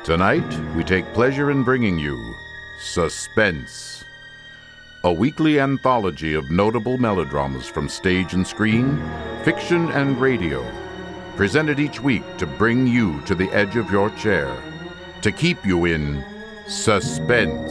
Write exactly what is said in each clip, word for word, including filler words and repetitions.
Tonight, we take pleasure in bringing you Suspense, a weekly anthology of notable melodramas from stage and screen, fiction and radio, presented each week to bring you to the edge of your chair, to keep you in suspense.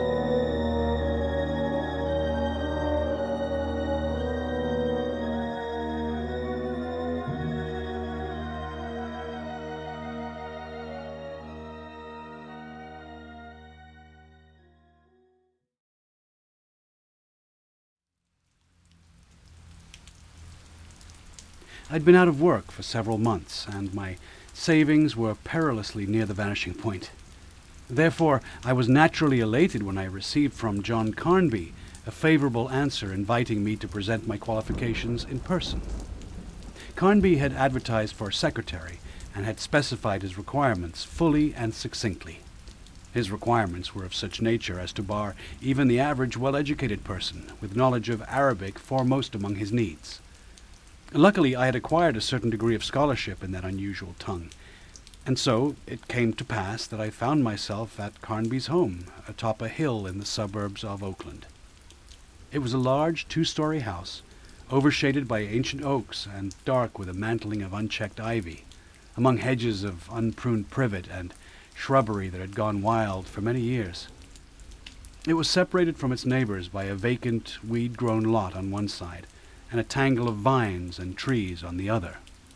I'd been out of work for several months, and my savings were perilously near the vanishing point. Therefore, I was naturally elated when I received from John Carnby a favorable answer inviting me to present my qualifications in person. Carnby had advertised for a secretary and had specified his requirements fully and succinctly. His requirements were of such nature as to bar even the average well-educated person with knowledge of Arabic foremost among his needs. Luckily, I had acquired a certain degree of scholarship in that unusual tongue, and so it came to pass that I found myself at Carnby's home, atop a hill in the suburbs of Oakland. It was a large two-story house, overshaded by ancient oaks and dark with a mantling of unchecked ivy, among hedges of unpruned privet and shrubbery that had gone wild for many years. It was separated from its neighbors by a vacant, weed-grown lot on one side, and a tangle of vines and trees on the other.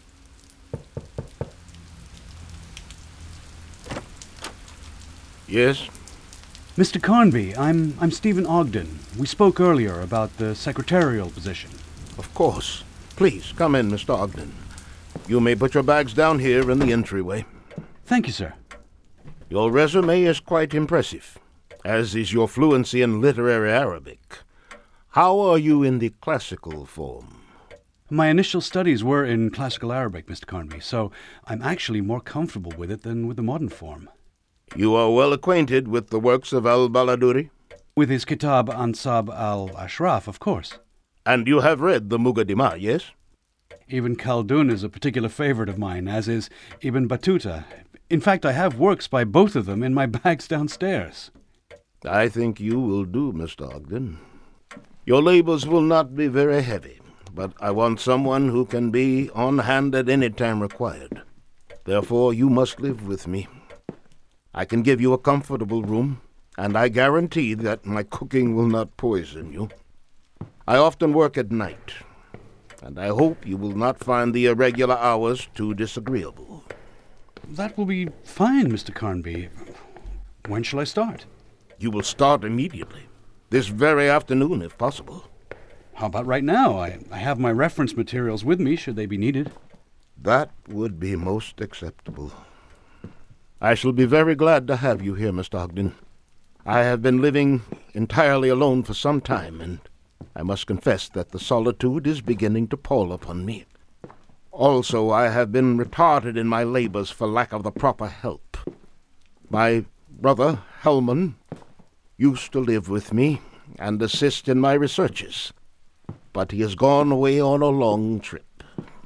Yes? Mister Carnby, I'm I'm Stephen Ogden. We spoke earlier about the secretarial position. Of course. Please, come in, Mister Ogden. You may put your bags down here in the entryway. Thank you, sir. Your resume is quite impressive, as is your fluency in literary Arabic. How are you in the classical form? My initial studies were in classical Arabic, Mister Carnby, so I'm actually more comfortable with it than with the modern form. You are well acquainted with the works of al-Baladuri? With his Kitab Ansab al-Ashraf, of course. And you have read the Muqaddimah, yes? Ibn Khaldun is a particular favorite of mine, as is Ibn Battuta. In fact, I have works by both of them in my bags downstairs. I think you will do, Mister Ogden. Your labors will not be very heavy, but I want someone who can be on hand at any time required. Therefore, you must live with me. I can give you a comfortable room, and I guarantee that my cooking will not poison you. I often work at night, and I hope you will not find the irregular hours too disagreeable. That will be fine, Mister Carnby. When shall I start? You will start immediately. This very afternoon, if possible. How about right now? I, I have my reference materials with me, should they be needed. That would be most acceptable. I shall be very glad to have you here, Mister Ogden. I have been living entirely alone for some time, and I must confess that the solitude is beginning to pall upon me. Also, I have been retarded in my labors for lack of the proper help. My brother, Hellman, used to live with me and assist in my researches, but he has gone away on a long trip.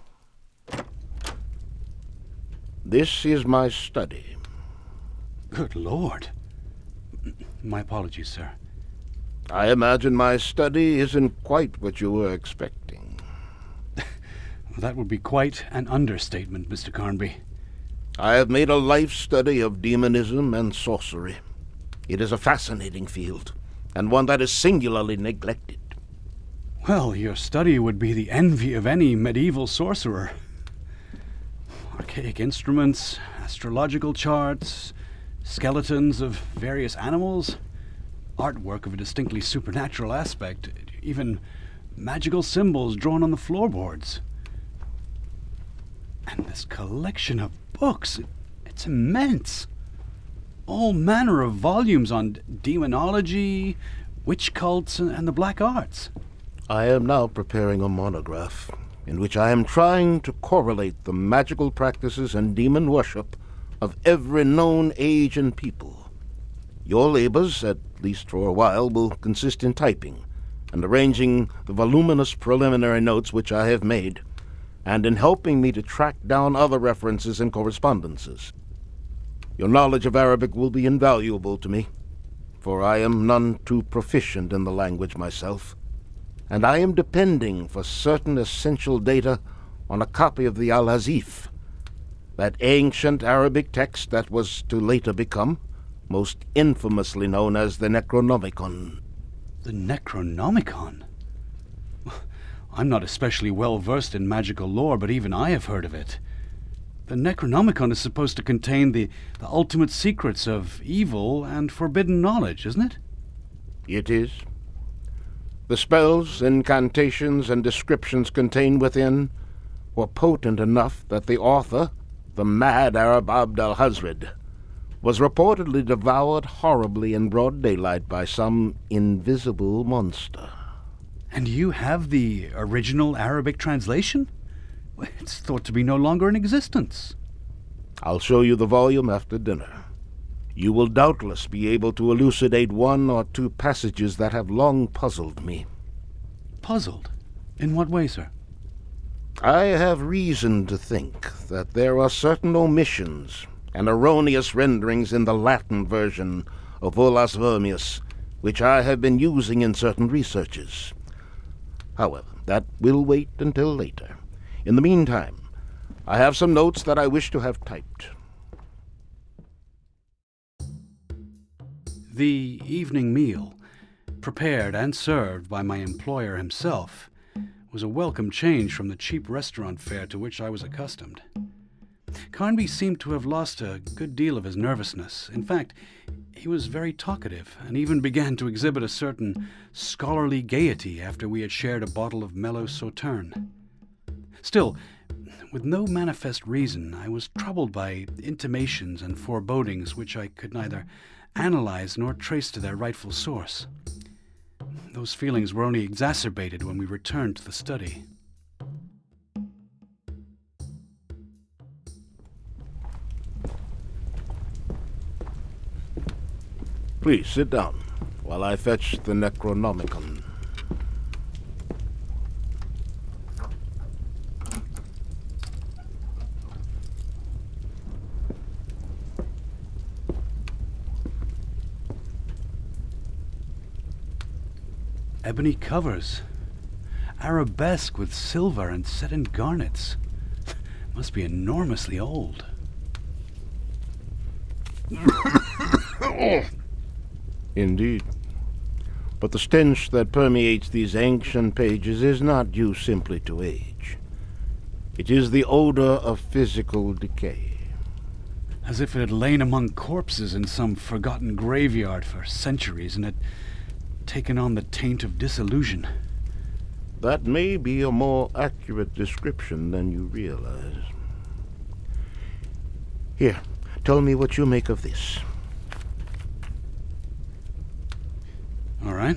This is my study. Good Lord. My apologies, sir. I imagine my study isn't quite what you were expecting. That would be quite an understatement, Mister Carnby. I have made a life study of demonism and sorcery. It is a fascinating field, and one that is singularly neglected. Well, your study would be the envy of any medieval sorcerer. Archaic instruments, astrological charts, skeletons of various animals, artwork of a distinctly supernatural aspect, even magical symbols drawn on the floorboards. And this collection of books, it, it's immense. All manner of volumes on demonology, witch cults, and the black arts. I am now preparing a monograph in which I am trying to correlate the magical practices and demon worship of every known age and people. Your labors, at least for a while, will consist in typing and arranging the voluminous preliminary notes which I have made, and in helping me to track down other references and correspondences. Your knowledge of Arabic will be invaluable to me, for I am none too proficient in the language myself, and I am depending for certain essential data on a copy of the Al-Hazif, that ancient Arabic text that was to later become most infamously known as the Necronomicon. The Necronomicon? I'm not especially well versed in magical lore, but even I have heard of it. The Necronomicon is supposed to contain the, the ultimate secrets of evil and forbidden knowledge, isn't it? It is. The spells, incantations, and descriptions contained within were potent enough that the author, the mad Arab Abd al-Hazred, was reportedly devoured horribly in broad daylight by some invisible monster. And you have the original Arabic translation? It's thought to be no longer in existence. I'll show you the volume after dinner. You will doubtless be able to elucidate one or two passages that have long puzzled me. Puzzled? In what way, sir? I have reason to think that there are certain omissions and erroneous renderings in the Latin version of Olas Vermius, which I have been using in certain researches. However, that will wait until later. In the meantime, I have some notes that I wish to have typed. The evening meal, prepared and served by my employer himself, was a welcome change from the cheap restaurant fare to which I was accustomed. Carnby seemed to have lost a good deal of his nervousness. In fact, he was very talkative, and even began to exhibit a certain scholarly gaiety after we had shared a bottle of mellow Sauterne. Still, with no manifest reason, I was troubled by intimations and forebodings which I could neither analyze nor trace to their rightful source. Those feelings were only exacerbated when we returned to the study. Please sit down while I fetch the Necronomicon. Ebony covers, arabesque with silver and set in garnets. Must be enormously old. Indeed. But the stench that permeates these ancient pages is not due simply to age. It is the odor of physical decay. As if it had lain among corpses in some forgotten graveyard for centuries and had taken on the taint of disillusion. That may be a more accurate description than you realize. Here, tell me what you make of this. All right.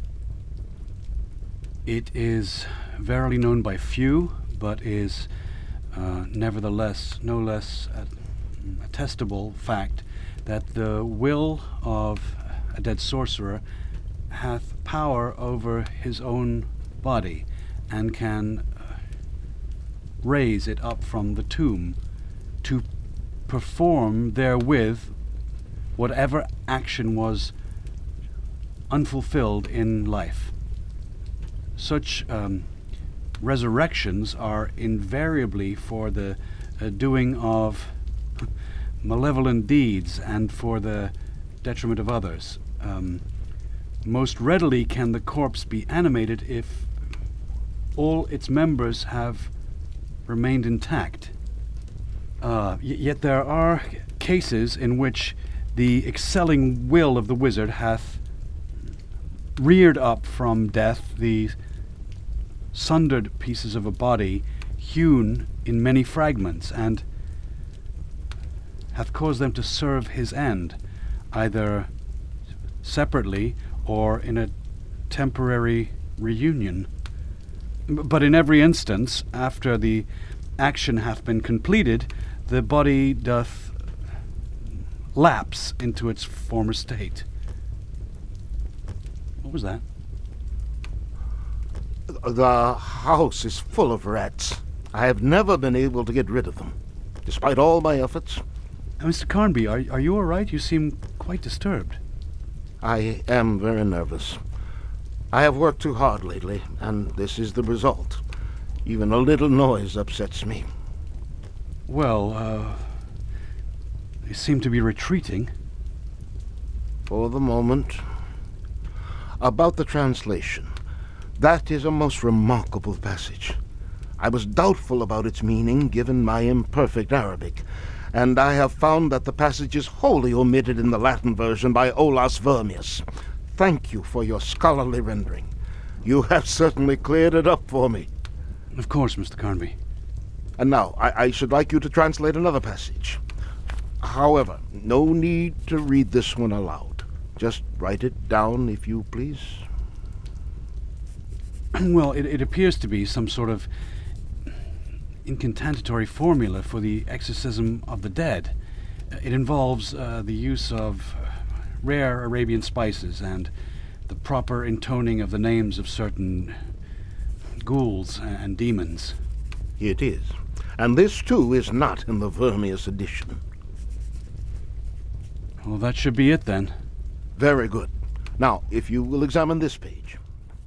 It is verily known by few, but is uh, nevertheless no less a attestable fact that the will of a dead sorcerer hath power over his own body, and can uh, raise it up from the tomb to perform therewith whatever action was unfulfilled in life. Such um, resurrections are invariably for the uh, doing of malevolent deeds and for the detriment of others. Um, Most readily can the corpse be animated if all its members have remained intact. Uh, y- yet there are cases in which the excelling will of the wizard hath reared up from death the sundered pieces of a body hewn in many fragments, and hath caused them to serve his end, either separately or in a temporary reunion. But in every instance, after the action hath been completed, the body doth lapse into its former state. What was that? The house is full of rats. I have never been able to get rid of them, despite all my efforts. Uh, Mister Carnby, are, are you all right? You seem quite disturbed. I am very nervous. I have worked too hard lately, and this is the result. Even a little noise upsets me. Well, uh... you seem to be retreating. For the moment. About the translation. That is a most remarkable passage. I was doubtful about its meaning, given my imperfect Arabic, and I have found that the passage is wholly omitted in the Latin version by Olaus Vermius. Thank you for your scholarly rendering. You have certainly cleared it up for me. Of course, Mister Carnby. And now, I, I should like you to translate another passage. However, no need to read this one aloud. Just write it down, if you please. Well, it, it appears to be some sort of incantatory formula for the exorcism of the dead. It involves uh, the use of rare Arabian spices and the proper intoning of the names of certain ghouls and demons. It is. And this, too, is not in the Vermius edition. Well, that should be it, then. Very good. Now, if you will examine this page.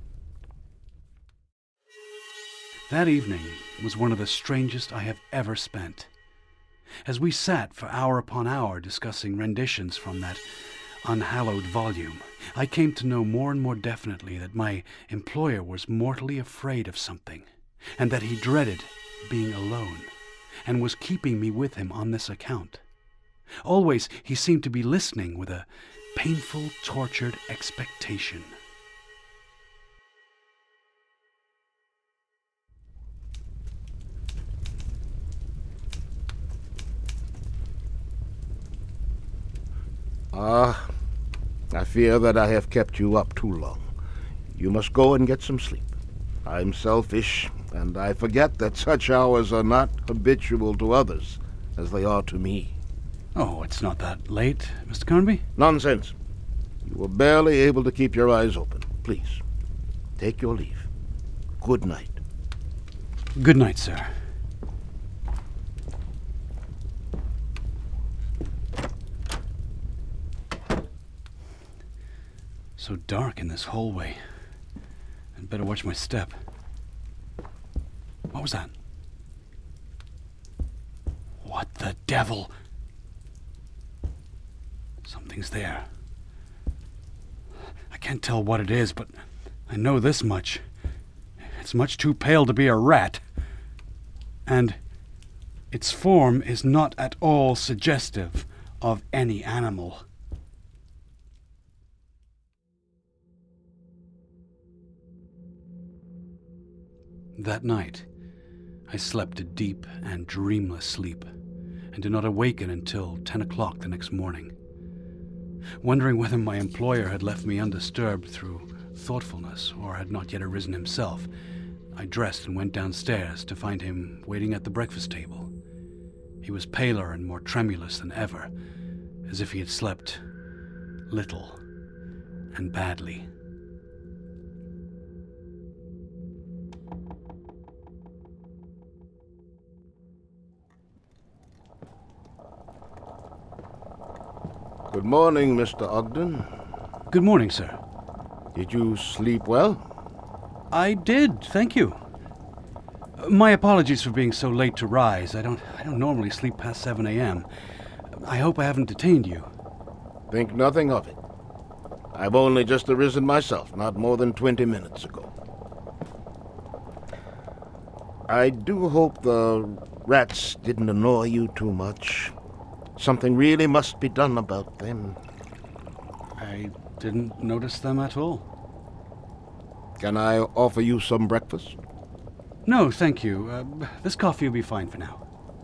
That evening was one of the strangest I have ever spent. As we sat for hour upon hour discussing renditions from that unhallowed volume, I came to know more and more definitely that my employer was mortally afraid of something, and that he dreaded being alone, and was keeping me with him on this account. Always he seemed to be listening with a painful, tortured expectation. Ah, I fear that I have kept you up too long. You must go and get some sleep. I'm selfish, and I forget that such hours are not habitual to others, as they are to me. Oh, it's not that late, Mister Carnby. Nonsense. You were barely able to keep your eyes open. Please, take your leave. Good night. Good night, sir. So dark in this hallway. I'd better watch my step. What was that? What the devil? Something's there. I can't tell what it is, but I know this much. It's much too pale to be a rat. And its form is not at all suggestive of any animal. That night, I slept a deep and dreamless sleep, and did not awaken until ten o'clock the next morning. Wondering whether my employer had left me undisturbed through thoughtfulness, or had not yet arisen himself, I dressed and went downstairs to find him waiting at the breakfast table. He was paler and more tremulous than ever, as if he had slept little and badly. Good morning, Mister Ogden. Good morning, sir. Did you sleep well? I did, thank you. My apologies for being so late to rise. I don't I don't normally sleep past seven a.m. I hope I haven't detained you. Think nothing of it. I've only just arisen myself, not more than twenty minutes ago. I do hope the rats didn't annoy you too much. Something really must be done about them. I didn't notice them at all. Can I offer you some breakfast? No, thank you. Uh, this coffee will be fine for now.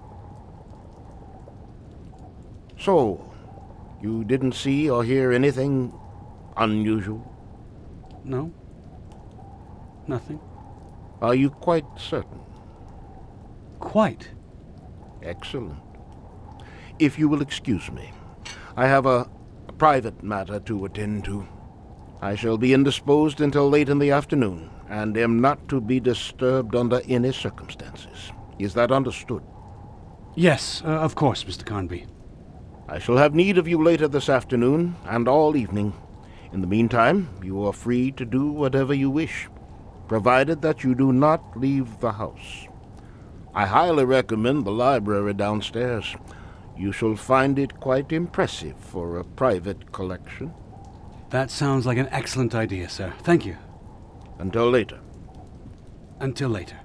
So, you didn't see or hear anything unusual? No? Nothing? Are you quite certain? Quite. Excellent. If you will excuse me, I have a, a private matter to attend to. I shall be indisposed until late in the afternoon, and am not to be disturbed under any circumstances. Is that understood? Yes, uh, of course, Mister Carnby. I shall have need of you later this afternoon and all evening. In the meantime, you are free to do whatever you wish, provided that you do not leave the house. I highly recommend the library downstairs. You shall find it quite impressive for a private collection. That sounds like an excellent idea, sir. Thank you. Until later. Until later.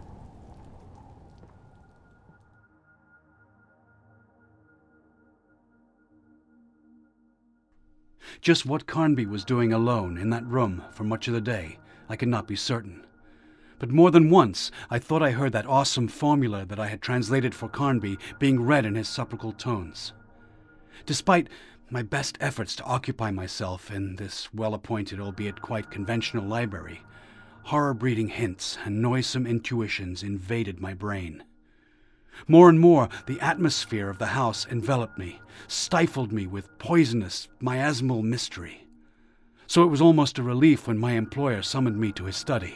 Just what Carnby was doing alone in that room for much of the day, I could not be certain. But more than once, I thought I heard that awesome formula that I had translated for Carnby being read in his sepulchral tones. Despite my best efforts to occupy myself in this well-appointed, albeit quite conventional library, horror-breeding hints and noisome intuitions invaded my brain. More and more, the atmosphere of the house enveloped me, stifled me with poisonous, miasmal mystery. So it was almost a relief when my employer summoned me to his study.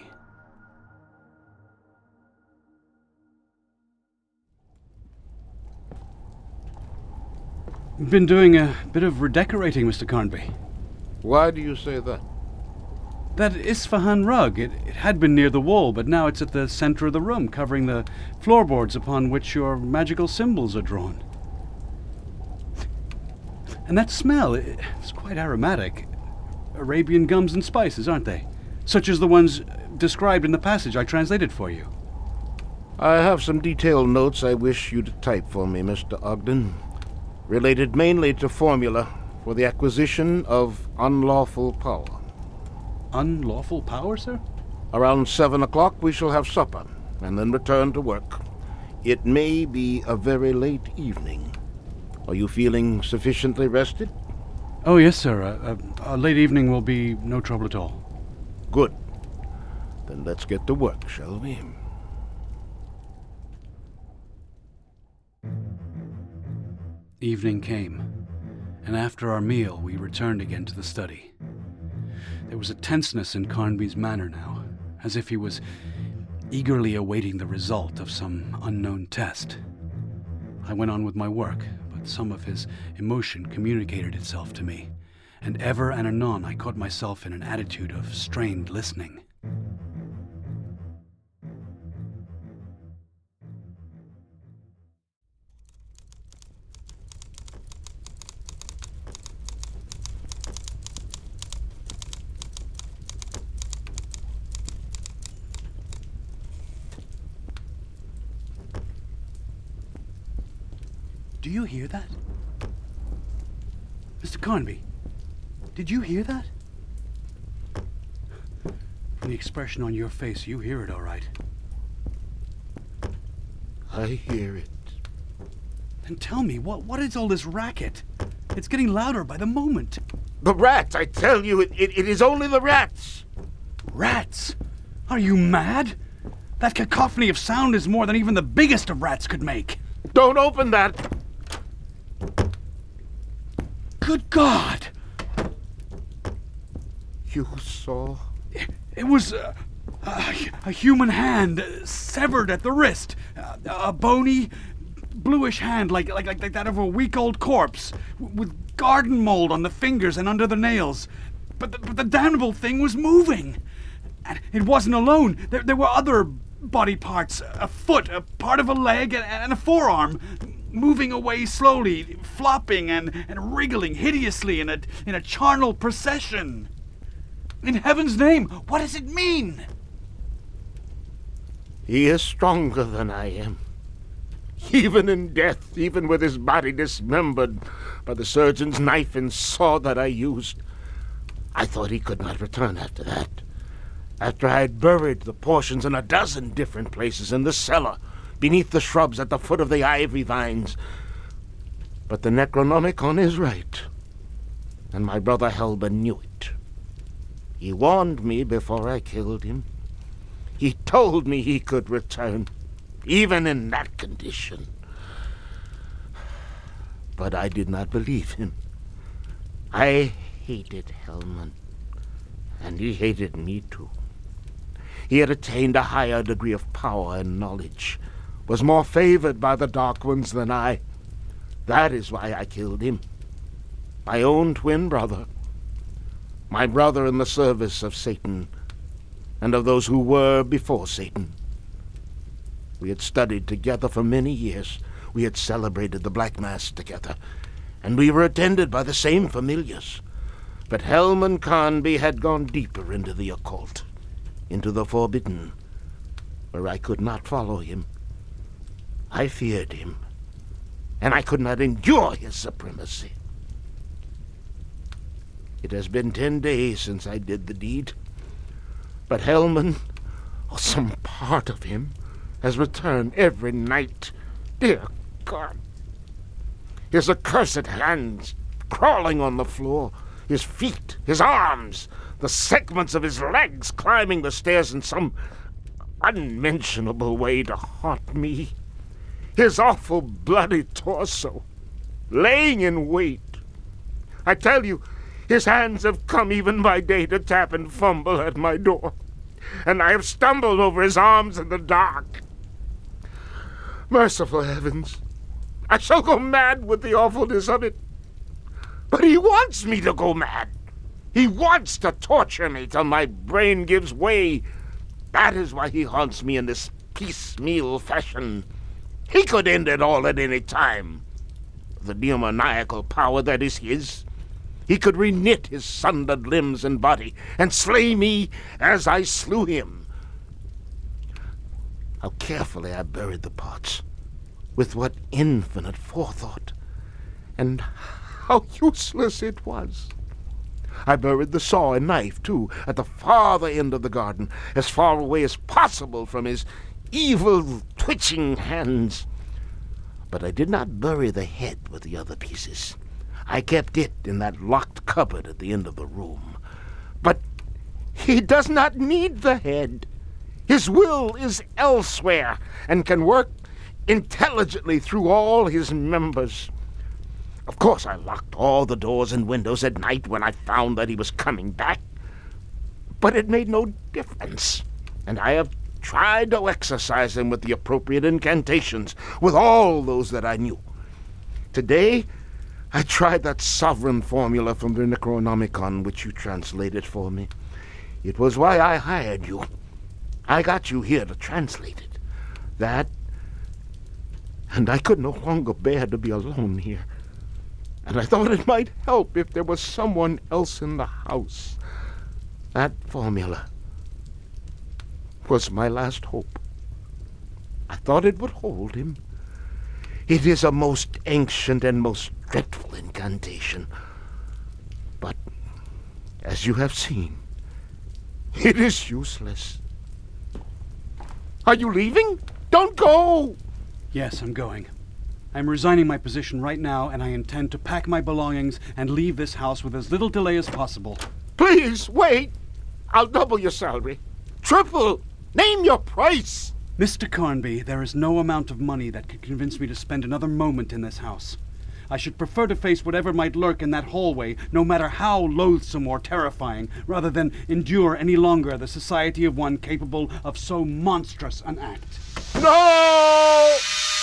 Been doing a bit of redecorating, Mister Carnby. Why do you say that? That Isfahan rug, it, it had been near the wall, but now it's at the center of the room, covering the floorboards upon which your magical symbols are drawn. And that smell, it, it's quite aromatic. Arabian gums and spices, aren't they? Such as the ones described in the passage I translated for you. I have some detailed notes I wish you to type for me, Mister Ogden, related mainly to formula for the acquisition of unlawful power. Unlawful power, sir? Around seven o'clock we shall have supper, and then return to work. It may be a very late evening. Are you feeling sufficiently rested? Oh, yes, sir. A, a, a late evening will be no trouble at all. Good. Then let's get to work, shall we? Evening came, and after our meal we returned again to the study. There was a tenseness in Carnby's manner now, as if he was eagerly awaiting the result of some unknown test. I went on with my work, but some of his emotion communicated itself to me, and ever and anon I caught myself in an attitude of strained listening. Do you hear that? Mister Carnby, did you hear that? From the expression on your face, you hear it all right. I hear it. Then tell me, what, what is all this racket? It's getting louder by the moment. The rats, I tell you, it, it, it is only the rats. Rats? Are you mad? That cacophony of sound is more than even the biggest of rats could make. Don't open that. Good God! You saw? It, it was uh, a, a human hand, uh, severed at the wrist. Uh, a bony, bluish hand like, like, like, like that of a week-old corpse, w- with garden mold on the fingers and under the nails. But the, but the damnable thing was moving. And it wasn't alone. There, there were other body parts, a foot, a part of a leg, and, and a forearm, moving away slowly, flopping and, and wriggling hideously in a, in a charnel procession. In heaven's name, what does it mean? He is stronger than I am. Even in death, even with his body dismembered by the surgeon's knife and saw that I used, I thought he could not return after that. After I had buried the portions in a dozen different places, in the cellar, beneath the shrubs, at the foot of the ivy vines. But the Necronomicon is right, and my brother Helba knew it. He warned me before I killed him. He told me he could return, even in that condition. But I did not believe him. I hated Hellman, and he hated me too. He had attained a higher degree of power and knowledge, was more favored by the Dark Ones than I. That is why I killed him. My own twin brother. My brother in the service of Satan, and of those who were before Satan. We had studied together for many years. We had celebrated the Black Mass together, and we were attended by the same familiars. But Helman Carnby had gone deeper into the occult, into the forbidden, where I could not follow him. I feared him, and I could not endure his supremacy. It has been ten days since I did the deed, but Helman, or some part of him, has returned every night. Dear God! His accursed hands crawling on the floor, his feet, his arms, the segments of his legs climbing the stairs in some unmentionable way to haunt me. His awful bloody torso, laying in wait. I tell you, his hands have come even by day to tap and fumble at my door, and I have stumbled over his arms in the dark. Merciful heavens, I shall go mad with the awfulness of it. But he wants me to go mad. He wants to torture me till my brain gives way. That is why he haunts me in this piecemeal fashion. He could end it all at any time. The demoniacal power that is his, he could reknit his sundered limbs and body and slay me as I slew him. How carefully I buried the parts, with what infinite forethought, and how useless it was. I buried the saw and knife, too, at the farther end of the garden, as far away as possible from his evil, twitching hands. But I did not bury the head with the other pieces. I kept it in that locked cupboard at the end of the room. But he does not need the head. His will is elsewhere, and can work intelligently through all his members. Of course, I locked all the doors and windows at night when I found that he was coming back. But it made no difference, and I have tried to exorcise him with the appropriate incantations, with all those that I knew. Today, I tried that sovereign formula from the Necronomicon which you translated for me. It was why I hired you. I got you here to translate it. That, and I could no longer bear to be alone here. And I thought it might help if there was someone else in the house. That formula was my last hope. I thought it would hold him. It is a most ancient and most dreadful incantation. But, as you have seen, it is useless. Are you leaving? Don't go! Yes, I'm going. I'm resigning my position right now, and I intend to pack my belongings and leave this house with as little delay as possible. Please, wait! I'll double your salary. Triple! Name your price! Mister Carnby, there is no amount of money that could convince me to spend another moment in this house. I should prefer to face whatever might lurk in that hallway, no matter how loathsome or terrifying, rather than endure any longer the society of one capable of so monstrous an act. No!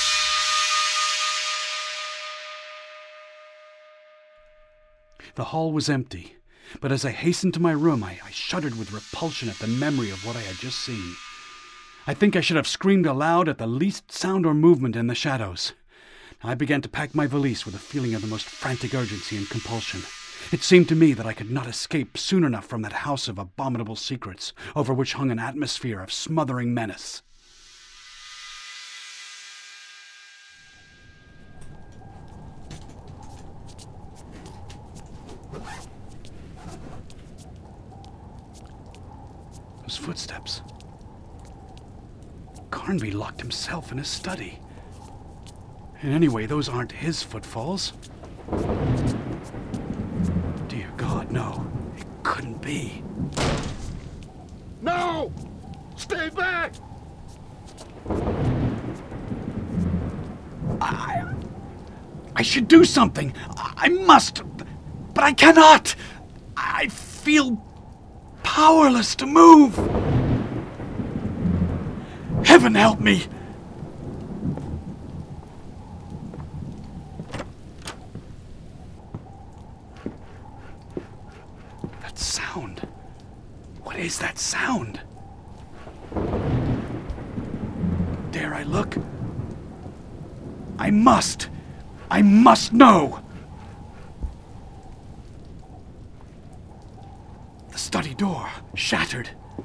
The hall was empty, but as I hastened to my room, I, I shuddered with repulsion at the memory of what I had just seen. I think I should have screamed aloud at the least sound or movement in the shadows. I began to pack my valise with a feeling of the most frantic urgency and compulsion. It seemed to me that I could not escape soon enough from that house of abominable secrets, over which hung an atmosphere of smothering menace. Those footsteps. Carnby locked himself in his study. And anyway, those aren't his footfalls. Dear God, no. It couldn't be. No! Stay back! I... I should do something. I must. But I cannot. I feel powerless to move. Heaven help me! that sound? Dare I look? I must! I must know! The study door, shattered.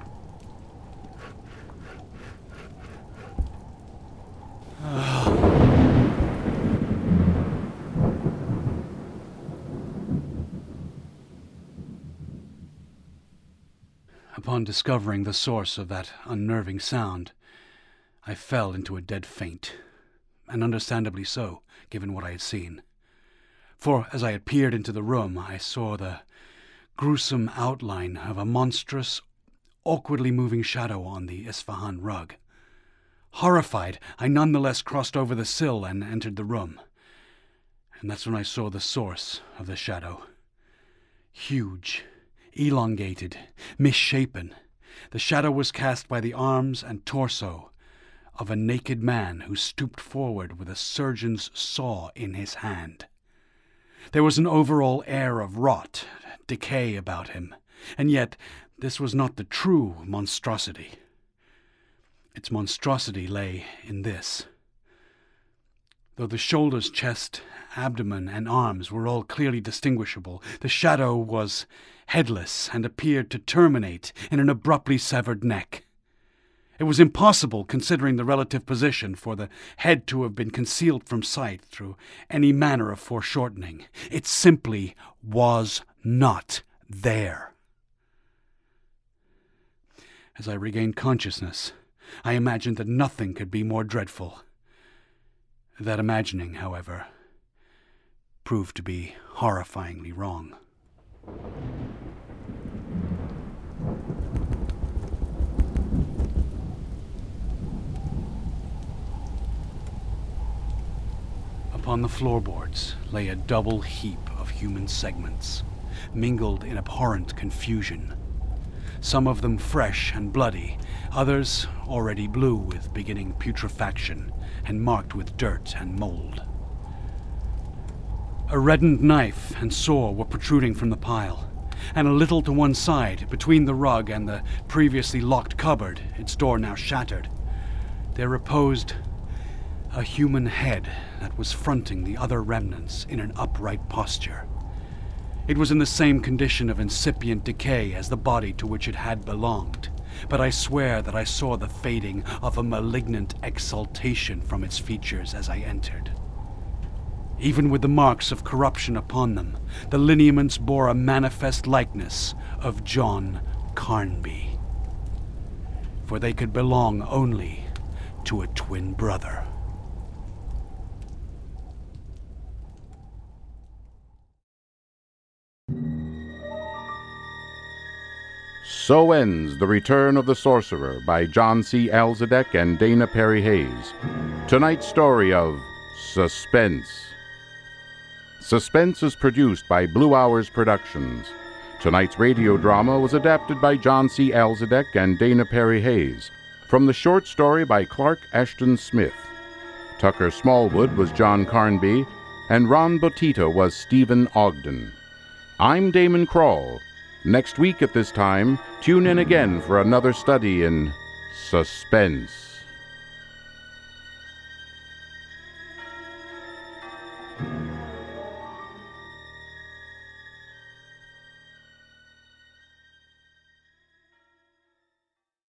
Upon discovering the source of that unnerving sound, I fell into a dead faint, and understandably so, given what I had seen. For as I had peered into the room, I saw the gruesome outline of a monstrous, awkwardly moving shadow on the Isfahan rug. Horrified, I nonetheless crossed over the sill and entered the room. And that's when I saw the source of the shadow. Huge, elongated, misshapen, the shadow was cast by the arms and torso of a naked man who stooped forward with a surgeon's saw in his hand. There was an overall air of rot, decay about him, and yet this was not the true monstrosity. Its monstrosity lay in this. Though the shoulders, chest, abdomen, and arms were all clearly distinguishable, the shadow was headless and appeared to terminate in an abruptly severed neck. It was impossible, considering the relative position, for the head to have been concealed from sight through any manner of foreshortening. It simply was not there. As I regained consciousness, I imagined that nothing could be more dreadful. That imagining, however, proved to be horrifyingly wrong. Upon the floorboards lay a double heap of human segments, mingled in abhorrent confusion. Some of them fresh and bloody, others already blue with beginning putrefaction and marked with dirt and mold. A reddened knife and saw were protruding from the pile, and a little to one side, between the rug and the previously locked cupboard, its door now shattered, there reposed a human head that was fronting the other remnants in an upright posture. It was in the same condition of incipient decay as the body to which it had belonged, but I swear that I saw the fading of a malignant exultation from its features as I entered. Even with the marks of corruption upon them, the lineaments bore a manifest likeness of John Carnby, for they could belong only to a twin brother. So ends The Return of the Sorcerer by John C. Alzadek and Dana Perry Hayes. Tonight's story of Suspense. Suspense is produced by Blue Hours Productions. Tonight's radio drama was adapted by John C. Alzadek and Dana Perry Hayes from the short story by Clark Ashton Smith. Tucker Smallwood was John Carnby, and Ron Botito was Stephen Ogden. I'm Damon Krall. Next week at this time, tune in again for another study in suspense.